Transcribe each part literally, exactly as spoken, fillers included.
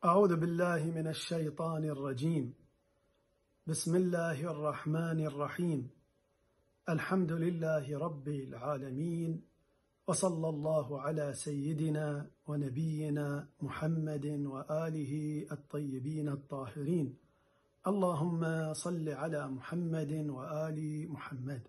أعوذ بالله من الشيطان الرجيم. بسم الله الرحمن الرحيم. الحمد لله رب العالمين، وصلى الله على سيدنا ونبينا محمد وآله الطيبين الطاهرين. اللهم صل على محمد وآل محمد.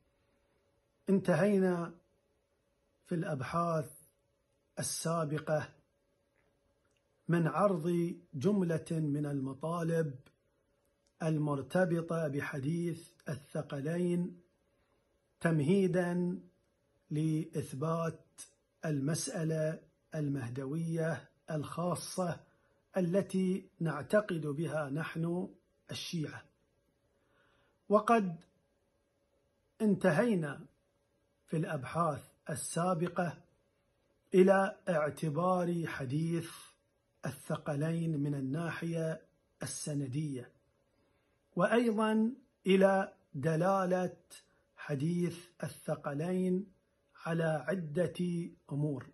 انتهينا في الأبحاث السابقة من عرض جملة من المطالب المرتبطة بحديث الثقلين تمهيدا لإثبات المسألة المهدوية الخاصة التي نعتقد بها نحن الشيعة. وقد انتهينا في الأبحاث السابقة إلى اعتبار حديث الثقلين من الناحية السندية، وأيضا إلى دلالة حديث الثقلين على عدة أمور.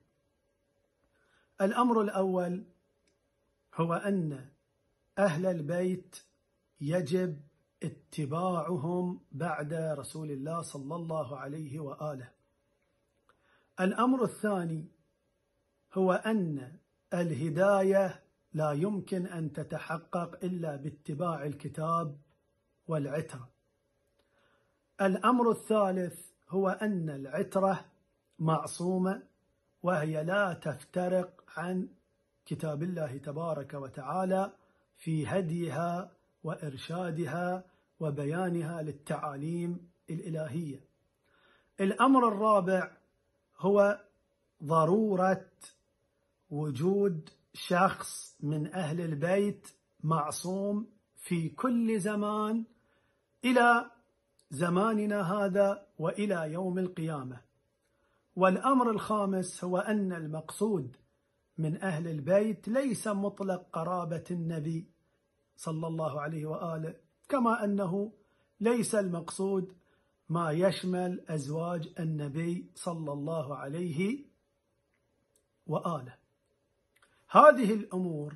الأمر الأول هو أن أهل البيت يجب اتباعهم بعد رسول الله صلى الله عليه وآله. الأمر الثاني هو أن الهداية لا يمكن أن تتحقق إلا باتباع الكتاب والعترة. الأمر الثالث هو أن العترة معصومة، وهي لا تفترق عن كتاب الله تبارك وتعالى في هديها وإرشادها وبيانها للتعاليم الإلهية. الأمر الرابع هو ضرورة وجود شخص من أهل البيت معصوم في كل زمان إلى زماننا هذا وإلى يوم القيامة. والأمر الخامس هو أن المقصود من أهل البيت ليس مطلق قرابة النبي صلى الله عليه وآله، كما أنه ليس المقصود ما يشمل أزواج النبي صلى الله عليه وآله. هذه الأمور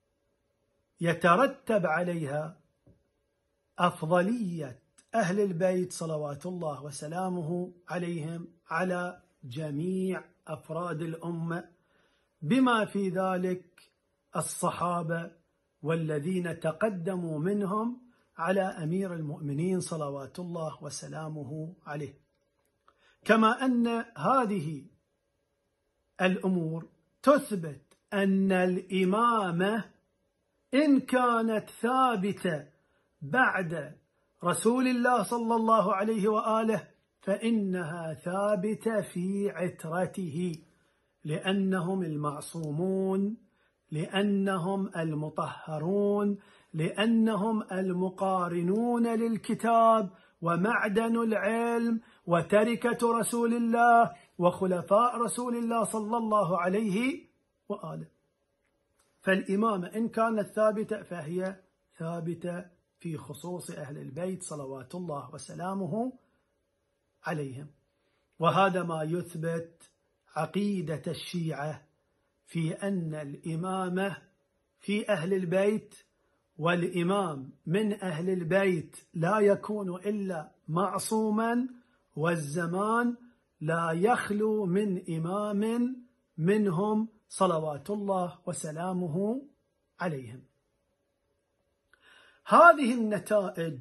يترتب عليها أفضلية أهل البيت صلوات الله وسلامه عليهم على جميع أفراد الأمة، بما في ذلك الصحابة والذين تقدموا منهم على أمير المؤمنين صلوات الله وسلامه عليه. كما أن هذه الأمور تثبت أن الإمامة إن كانت ثابتة بعد رسول الله صلى الله عليه وآله فإنها ثابتة في عترته، لأنهم المعصومون، لأنهم المطهرون، لأنهم المقارنون للكتاب ومعدن العلم وتركة رسول الله وخلفاء رسول الله صلى الله عليه وآله. فالإمامة إن كانت ثابتة فهي ثابتة في خصوص أهل البيت صلوات الله وسلامه عليهم. وهذا ما يثبت عقيدة الشيعة في أن الإمامة في أهل البيت، والإمام من أهل البيت لا يكون إلا معصوما، والزمان لا يخلو من إمام منهم صلوات الله وسلامه عليهم. هذه النتائج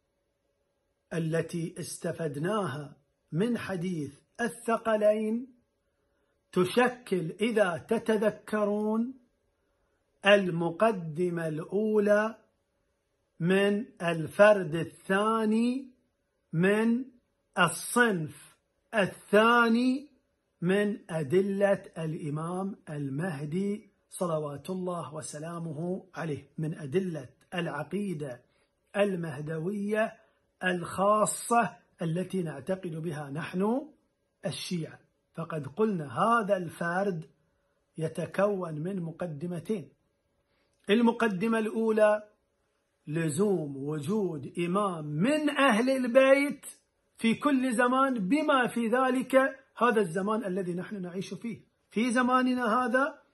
التي استفدناها من حديث الثقلين تشكل، إذا تتذكرون، المقدمة الأولى من الفرد الثاني من الصنف الثاني من أدلة الإمام المهدي صلوات الله وسلامه عليه، من أدلة العقيدة المهدوية الخاصة التي نعتقد بها نحن الشيعة. فقد قلنا هذا الفرد يتكون من مقدمتين. المقدمة الأولى لزوم وجود إمام من أهل البيت في كل زمان، بما في ذلك هذا الزمان الذي نحن نعيش فيه. في زماننا هذا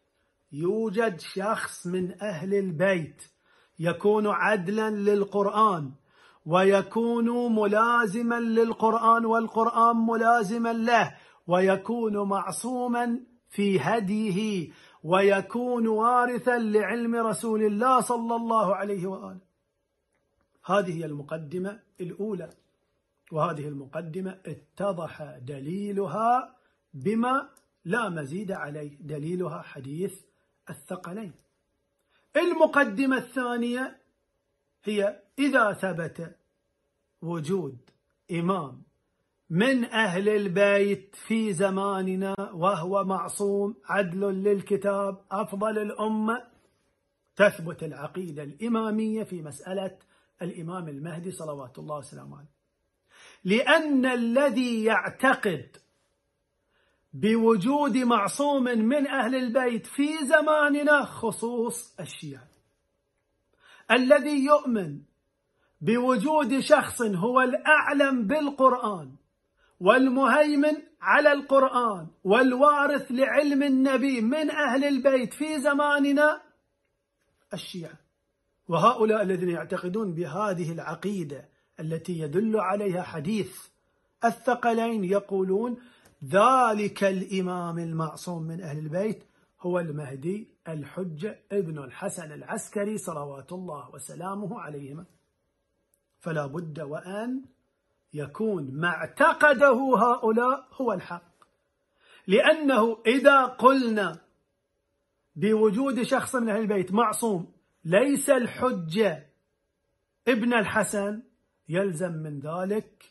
يوجد شخص من أهل البيت يكون عدلا للقرآن ويكون ملازما للقرآن والقرآن ملازما له، ويكون معصوما في هديه، ويكون وارثا لعلم رسول الله صلى الله عليه وآله. هذه هي المقدمة الأولى، وهذه المقدمة اتضح دليلها بما لا مزيد عليه، دليلها حديث الثقلين. المقدمة الثانية هي إذا ثبت وجود إمام من أهل البيت في زماننا وهو معصوم عدل للكتاب أفضل الأمة، تثبت العقيدة الإمامية في مسألة الإمام المهدي صلوات الله وسلامه عليه، لأن الذي يعتقد بوجود معصوم من أهل البيت في زماننا خصوص الشيعة. الذي يؤمن بوجود شخص هو الأعلم بالقرآن والمهيمن على القرآن والوارث لعلم النبي من أهل البيت في زماننا الشيعة. وهؤلاء الذين يعتقدون بهذه العقيدة التي يدل عليها حديث الثقلين يقولون ذلك الإمام المعصوم من أهل البيت هو المهدي الحجة ابن الحسن العسكري صلوات الله وسلامه عليهما. فلا بد وأن يكون ما اعتقده هؤلاء هو الحق، لأنه إذا قلنا بوجود شخص من أهل البيت معصوم ليس الحجة ابن الحسن، يلزم من ذلك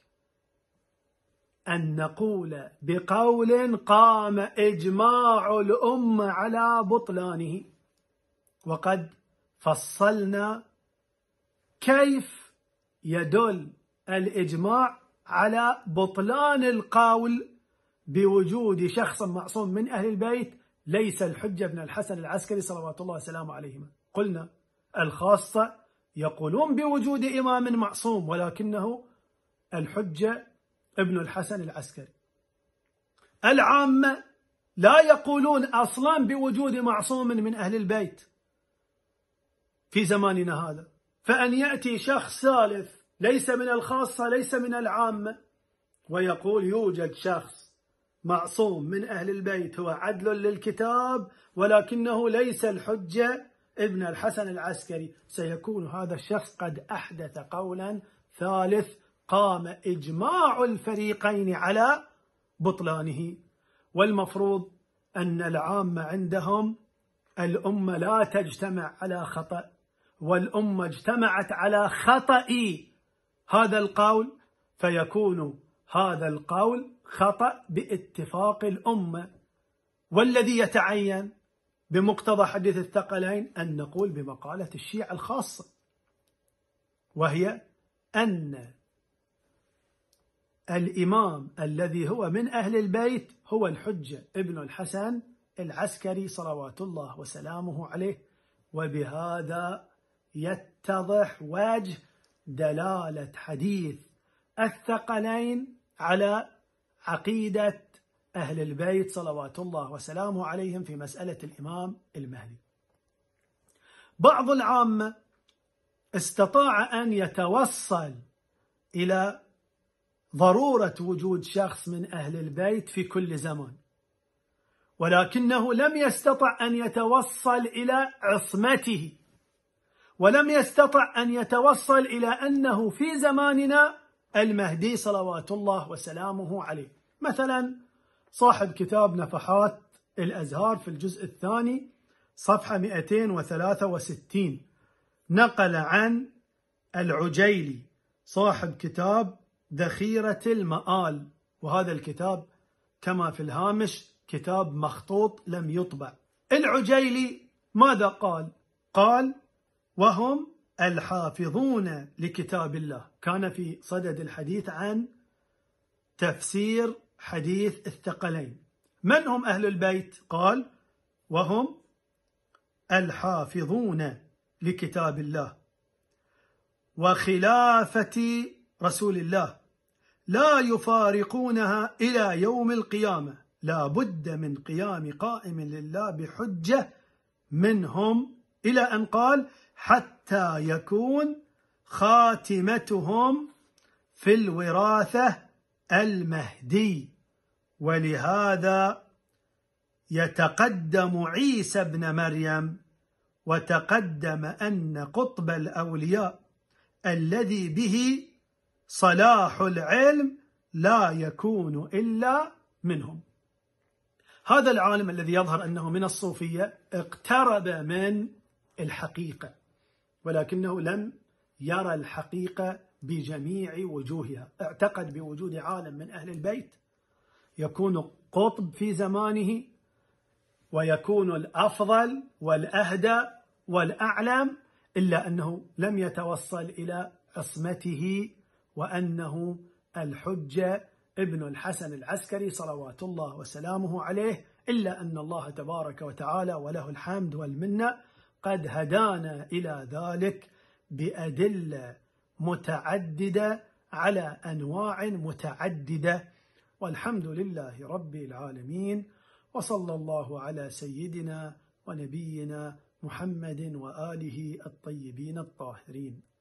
أن نقول بقول قام إجماع الأمة على بطلانه. وقد فصلنا كيف يدل الإجماع على بطلان القول بوجود شخص معصوم من أهل البيت ليس الحجة ابن الحسن العسكري صلوات الله وسلامه عليهما. قلنا الخاصة يقولون بوجود إمام معصوم ولكنه الحجة ابن الحسن العسكري. العامة لا يقولون أصلا بوجود معصوم من أهل البيت في زماننا هذا، فأن يأتي شخص ثالث ليس من الخاصة ليس من العامة ويقول يوجد شخص معصوم من أهل البيت هو عدل للكتاب ولكنه ليس الحجة ابن الحسن العسكري، سيكون هذا الشخص قد أحدث قولا ثالث قام إجماع الفريقين على بطلانه. والمفروض أن العامة عندهم الأمة لا تجتمع على خطأ، والأمة اجتمعت على خطأ هذا القول، فيكون هذا القول خطأ باتفاق الأمة. والذي يتعين بمقتضى حديث الثقلين أن نقول بمقالة الشيعة الخاصة، وهي أن الإمام الذي هو من أهل البيت هو الحجة ابن الحسن العسكري صلوات الله وسلامه عليه. وبهذا يتضح وجه دلالة حديث الثقلين على عقيدة أهل البيت صلوات الله وسلامه عليهم في مسألة الإمام المهدي. بعض العامة استطاع أن يتوصل إلى ضرورة وجود شخص من أهل البيت في كل زمان، ولكنه لم يستطع أن يتوصل إلى عصمته، ولم يستطع أن يتوصل إلى أنه في زماننا المهدي صلوات الله وسلامه عليه. مثلا صاحب كتاب نفحات الأزهار في الجزء الثاني صفحة مئتين وثلاثة وستين نقل عن العجيلي صاحب كتاب ذخيرة المآل، وهذا الكتاب كما في الهامش كتاب مخطوط لم يطبع. العجيلي ماذا قال؟ قال وهم الحافظون لكتاب الله. كان في صدد الحديث عن تفسير حديث الثقلين. من هم أهل البيت؟ قال وهم الحافظون لكتاب الله وخلافة رسول الله لا يفارقونها إلى يوم القيامة، لا بد من قيام قائم لله بحجة منهم، إلى أن قال حتى يكون خاتمتهم في الوراثة المهدي. ولهذا يتقدم عيسى بن مريم، وتقدم أن قطب الأولياء الذي به صلاح العلم لا يكون إلا منهم. هذا العالم الذي يظهر أنه من الصوفية اقترب من الحقيقة، ولكنه لم يرى الحقيقة بجميع وجوهها. اعتقد بوجود عالم من أهل البيت يكون قطب في زمانه، ويكون الأفضل والأهدى والأعلم، إلا أنه لم يتوصل إلى عصمته، وأنه الحجة ابن الحسن العسكري صلوات الله وسلامه عليه. إلا أن الله تبارك وتعالى وله الحمد والمنة قد هدانا إلى ذلك بأدلة متعددة على أنواع متعددة، والحمد لله رب العالمين. وصلى الله على سيدنا ونبينا محمد وآله الطيبين الطاهرين.